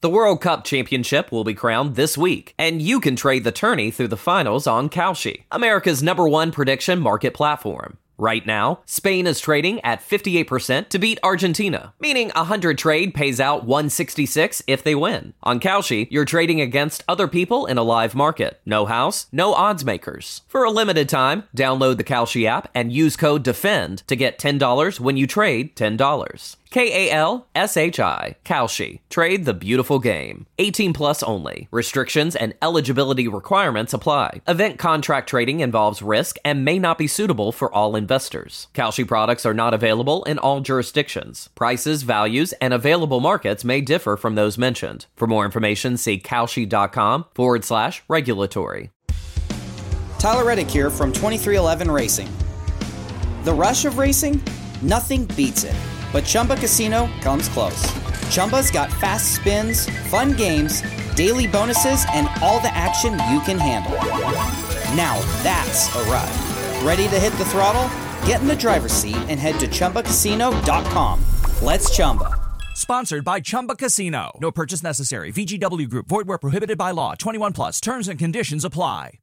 The World Cup Championship will be crowned this week, and you can trade the tourney through the finals on Kalshi, America's #1 prediction market platform. Right now, Spain is trading at 58% to beat Argentina, meaning 100 trade pays out 166 if they win. On Kalshi, you're trading against other people in a live market. No house, no odds makers. For a limited time, download the Kalshi app and use code DEFEND to get $10 when you trade $10. Kalshi. Kalshi. Trade the beautiful game. 18 plus only. Restrictions and eligibility requirements apply. Event contract trading involves risk and may not be suitable for all investors. Kalshi products are not available in all jurisdictions. Prices, values, and available markets may differ from those mentioned. For more information, see kalshi.com/regulatory. Tyler Reddick here from 23XI Racing. The rush of racing? Nothing beats it. But Chumba Casino comes close. Chumba's got fast spins, fun games, daily bonuses, and all the action you can handle. Now that's a ride. Ready to hit the throttle? Get in the driver's seat and head to ChumbaCasino.com. Let's Chumba. Sponsored by Chumba Casino. No purchase necessary. VGW Group. Void where prohibited by law. 21 plus. Terms and conditions apply.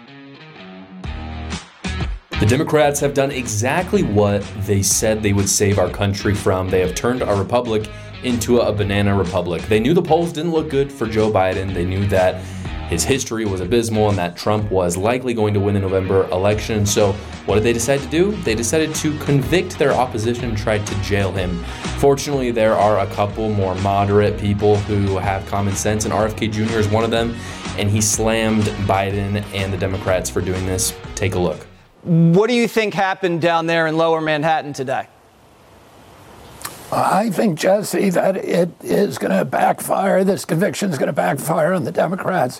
The Democrats have done exactly what they said they would save our country from. They have turned our republic into a banana republic. They knew the polls didn't look good for Joe Biden. They knew that his history was abysmal and that Trump was likely going to win the November election. So what did they decide to do? They decided to convict their opposition and tried to jail him. Fortunately, there are a couple more moderate people who have common sense, and RFK Jr. is one of them, and he slammed Biden and the Democrats for doing this. Take a look. What do you think happened down there in Lower Manhattan today? I think, Jesse, that it is going to backfire. This conviction is going to backfire on the Democrats.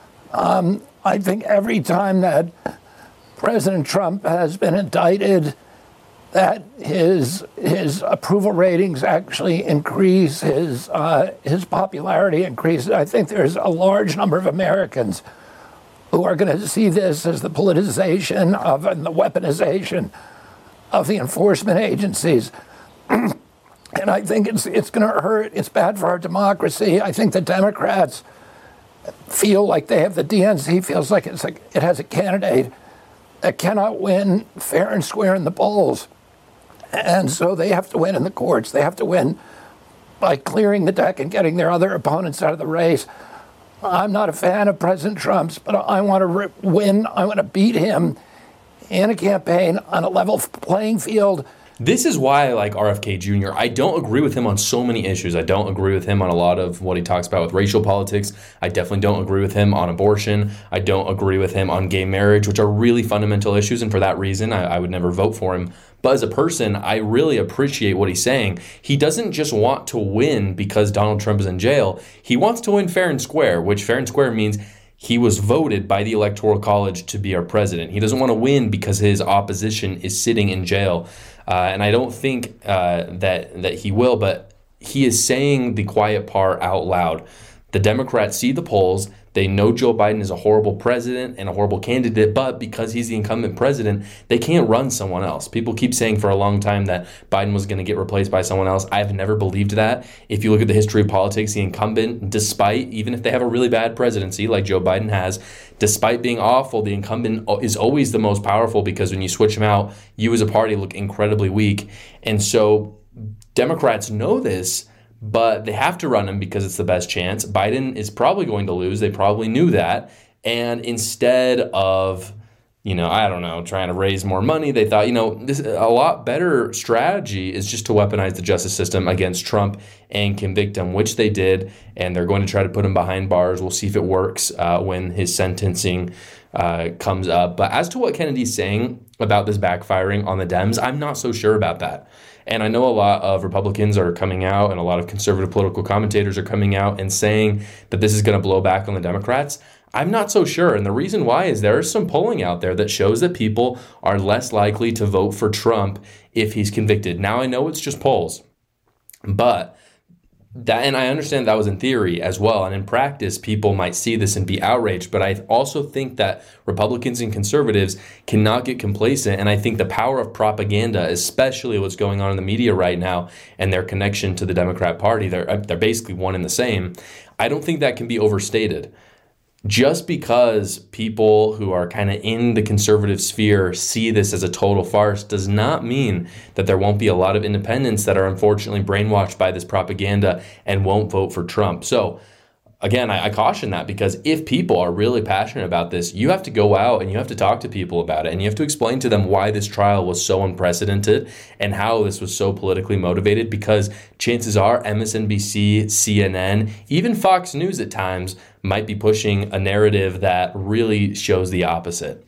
I think every time that President Trump has been indicted, that his approval ratings actually increase, his popularity increases. I think there's a large number of Americans who are going to see this as the politicization of and the weaponization of the enforcement agencies. And I think it's going to hurt. It's bad for our democracy. I think the Democrats feel like they have the DNC feels like it has a candidate that cannot win fair and square in the polls. And so they have to win in the courts. They have to win by clearing the deck and getting their other opponents out of the race. I'm not a fan of President Trump's, but I want to win. I want to beat him in a campaign on a level playing field. This is why I like RFK Jr. I don't agree with him on so many issues. I don't agree with him on a lot of what he talks about with racial politics. I definitely don't agree with him on abortion. I don't agree with him on gay marriage, which are really fundamental issues. And for that reason, I would never vote for him. But as a person, I really appreciate what he's saying. He doesn't just want to win because Donald Trump is in jail. He wants to win fair and square, which fair and square means he was voted by the Electoral College to be our president. He doesn't want to win because his opposition is sitting in jail. And I don't think that he will, but he is saying the quiet part out loud. The Democrats see the polls. They know Joe Biden is a horrible president and a horrible candidate, but because he's the incumbent president, they can't run someone else. People keep saying for a long time that Biden was going to get replaced by someone else. I've never believed that. If you look at the history of politics, the incumbent, despite, even if they have a really bad presidency like Joe Biden has, despite being awful, the incumbent is always the most powerful because when you switch him out, you as a party look incredibly weak. And so Democrats know this, but they have to run him because it's the best chance. Biden is probably going to lose. They probably knew that. And instead of, trying to raise more money, they thought, this a lot better strategy is just to weaponize the justice system against Trump and convict him, which they did. And they're going to try to put him behind bars. We'll see if it works when his sentencing comes up. But as to what Kennedy's saying about this backfiring on the Dems, I'm not so sure about that. And I know a lot of Republicans are coming out and a lot of conservative political commentators are coming out and saying that this is going to blow back on the Democrats. I'm not so sure. And the reason why is there is some polling out there that shows that people are less likely to vote for Trump if he's convicted. Now, I know it's just polls, but and I understand that was in theory as well. And in practice, people might see this and be outraged. But I also think that Republicans and conservatives cannot get complacent. And I think the power of propaganda, especially what's going on in the media right now and their connection to the Democrat Party, they're basically one and the same. I don't think that can be overstated. Just because people who are kind of in the conservative sphere see this as a total farce does not mean that there won't be a lot of independents that are unfortunately brainwashed by this propaganda and won't vote for Trump. So again, I caution that, because if people are really passionate about this, you have to go out and you have to talk to people about it, and you have to explain to them why this trial was so unprecedented and how this was so politically motivated, because chances are MSNBC, CNN, even Fox News at times might be pushing a narrative that really shows the opposite.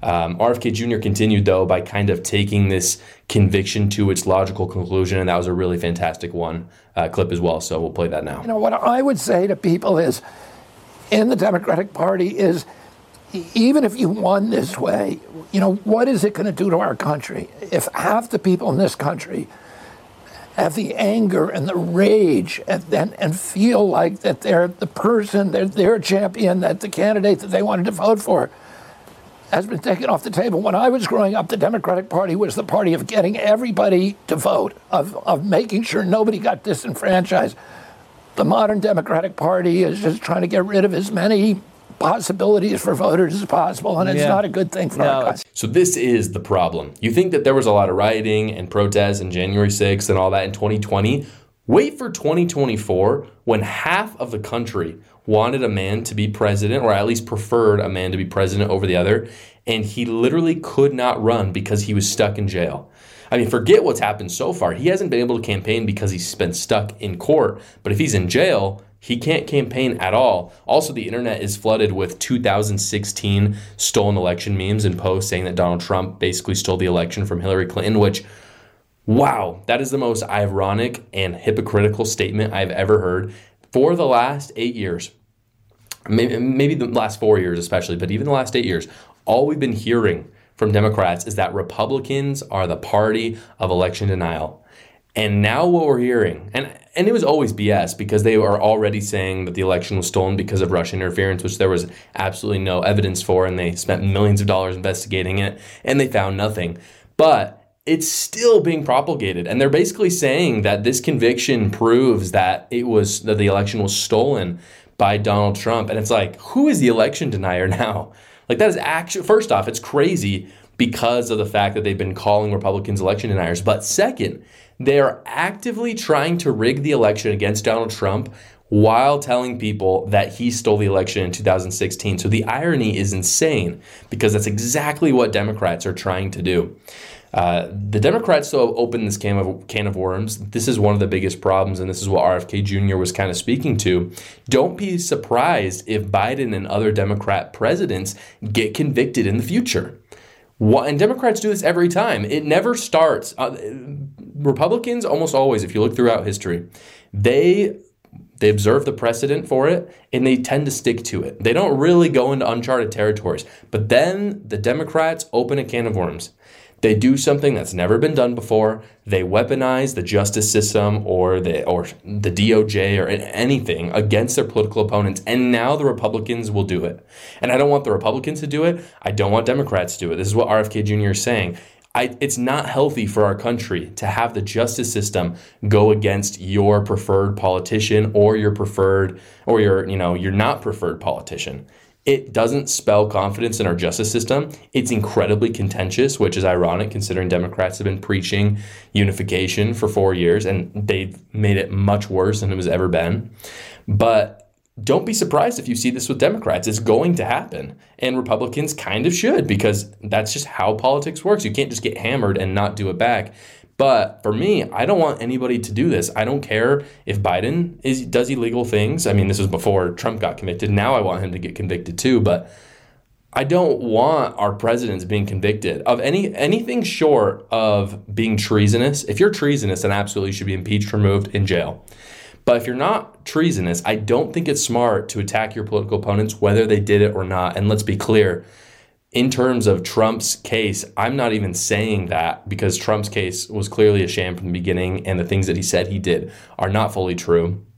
RFK Jr. continued, though, by kind of taking this conviction to its logical conclusion, and that was a really fantastic clip as well, so we'll play that now. You know, what I would say to people is, in the Democratic Party is, even if you won this way, you know, what is it going to do to our country? If half the people in this country have the anger and the rage and feel like that they're the person, they're a champion, that the candidate that they wanted to vote for has been taken off the table. When I was growing up, the Democratic Party was the party of getting everybody to vote, of making sure nobody got disenfranchised. The modern Democratic Party is just trying to get rid of as many possibilities for voters as possible, and it's not a good thing for our country. So this is the problem. You think that there was a lot of rioting and protests and January 6th and all that in 2020? Wait for 2024, when half of the country wanted a man to be president, or at least preferred a man to be president over the other, and he literally could not run because he was stuck in jail. I mean, forget what's happened so far. He hasn't been able to campaign because he's been stuck in court, but if he's in jail, he can't campaign at all. Also, the internet is flooded with 2016 stolen election memes and posts saying that Donald Trump basically stole the election from Hillary Clinton, which, wow, that is the most ironic and hypocritical statement I've ever heard. For the last 8 years, maybe the last 4 years especially, but even the last 8 years, all we've been hearing from Democrats is that Republicans are the party of election denial. And now what we're hearing, and it was always BS, because they were already saying that the election was stolen because of Russian interference, which there was absolutely no evidence for, and they spent millions of dollars investigating it, and they found nothing. But it's still being propagated, and they're basically saying that this conviction proves that the election was stolen by Donald Trump. And it's like, who is the election denier now? Like, that is actually, first off, it's crazy because of the fact that they've been calling Republicans election deniers. But second, they are actively trying to rig the election against Donald Trump while telling people that he stole the election in 2016. So the irony is insane, because that's exactly what Democrats are trying to do. The Democrats still open this can of worms. This is one of the biggest problems, and this is what RFK Jr. was kind of speaking to. Don't be surprised if Biden and other Democrat presidents get convicted in the future. And Democrats do this every time. It never starts. Republicans almost always, if you look throughout history, they observe the precedent for it, and they tend to stick to it. They don't really go into uncharted territories. But then the Democrats open a can of worms. They do something that's never been done before. They weaponize the justice system or the DOJ or anything against their political opponents, and now the Republicans will do it. And I don't want the Republicans to do it. I don't want Democrats to do it. This is what RFK Jr. is saying. It's not healthy for our country to have the justice system go against your preferred politician or your not preferred politician. It doesn't spell confidence in our justice system. It's incredibly contentious, which is ironic considering Democrats have been preaching unification for 4 years, and they've made it much worse than it has ever been. But don't be surprised if you see this with Democrats. It's going to happen. And Republicans kind of should, because that's just how politics works. You can't just get hammered and not do it back. But for me, I don't want anybody to do this. I don't care if Biden does illegal things. I mean, this was before Trump got convicted. Now I want him to get convicted too. But I don't want our presidents being convicted of anything short of being treasonous. If you're treasonous, then absolutely you should be impeached, removed, in jail. But if you're not treasonous, I don't think it's smart to attack your political opponents, whether they did it or not. And let's be clear. In terms of Trump's case, I'm not even saying that, because Trump's case was clearly a sham from the beginning, and the things that he said he did are not fully true.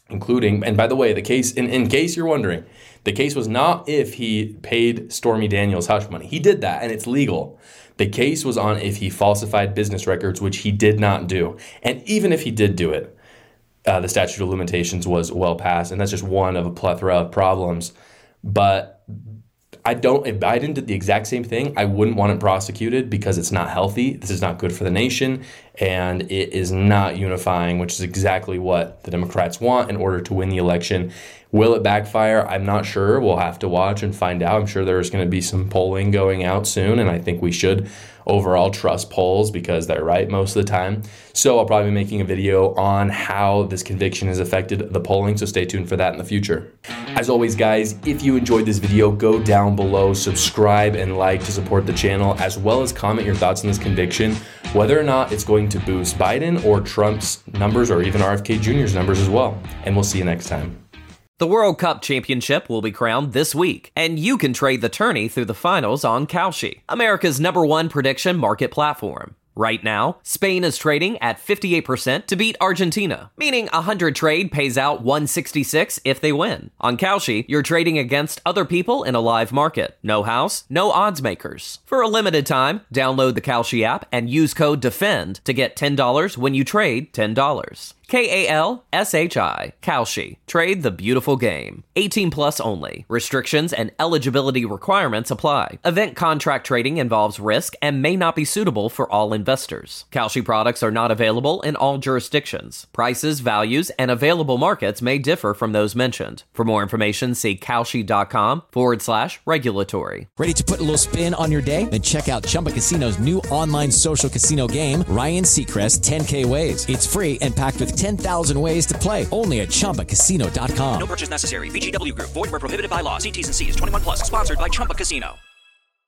including, and by the way, the case, in case you're wondering, the case was not if he paid Stormy Daniels hush money. He did that, and it's legal. The case was on if he falsified business records, which he did not do. And even if he did do it, the statute of limitations was well past, and that's just one of a plethora of problems. But if Biden did the exact same thing, I wouldn't want him prosecuted because it's not healthy. This is not good for the nation, and it is not unifying, which is exactly what the Democrats want in order to win the election. Will it backfire? I'm not sure. We'll have to watch and find out. I'm sure there's going to be some polling going out soon, and I think we should overall trust polls because they're right most of the time. So I'll probably be making a video on how this conviction has affected the polling, so stay tuned for that in the future. As always, guys, if you enjoyed this video, go down below, subscribe and like to support the channel, as well as comment your thoughts on this conviction, whether or not it's going to boost Biden or Trump's numbers or even RFK Jr.'s numbers as well. And we'll see you next time. The World Cup Championship will be crowned this week, and you can trade the tourney through the finals on Kalshi, America's #1 prediction market platform. Right now, Spain is trading at 58% to beat Argentina, meaning 100 trade pays out 166 if they win. On Kalshi, you're trading against other people in a live market. No house, no odds makers. For a limited time, download the Kalshi app and use code DEFEND to get $10 when you trade $10. Kalshi. Kalshi. Trade the beautiful game. 18 plus only. Restrictions and eligibility requirements apply. Event contract trading involves risk and may not be suitable for all investors. Kalshi products are not available in all jurisdictions. Prices, values, and available markets may differ from those mentioned. For more information, see kalshi.com/regulatory. Ready to put a little spin on your day? Then check out Chumba Casino's new online social casino game, Ryan Seacrest 10K Ways. It's free and packed with 10,000 ways to play, only at ChumbaCasino.com. No purchase necessary. VGW Group. Void where prohibited by law. See T's and C's. 21 plus. Sponsored by Chumba Casino.